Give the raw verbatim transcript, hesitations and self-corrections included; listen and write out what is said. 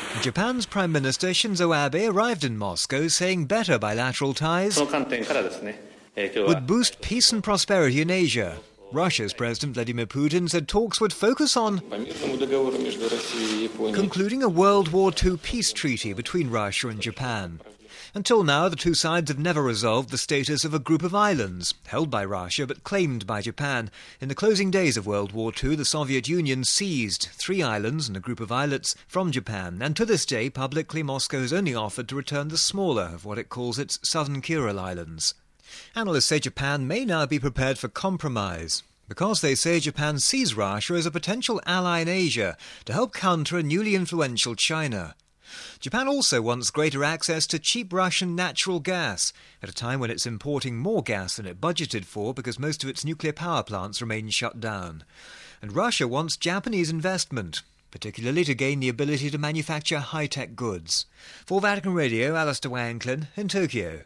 Japan's Prime Minister Shinzo Abe arrived in Moscow saying better bilateral ties would boost peace and prosperity in Asia. Russia's President Vladimir Putin said talks would focus on concluding a World War Two peace treaty between Russia and Japan. Until now, the two sides have never resolved the status of a group of islands, held by Russia but claimed by Japan. In the closing days of World War Two, the Soviet Union seized three islands and a group of islets from Japan, and to this day, publicly, Moscow has only offered to return the smaller of what it calls its southern Kuril Islands. Analysts say Japan may now be prepared for compromise, because they say Japan sees Russia as a potential ally in Asia to help counter a newly influential China. Japan also wants greater access to cheap Russian natural gas, at a time when it's importing more gas than it budgeted for because most of its nuclear power plants remain shut down. And Russia wants Japanese investment, particularly to gain the ability to manufacture high-tech goods. For Vatican Radio, Alistair Wanklin in Tokyo.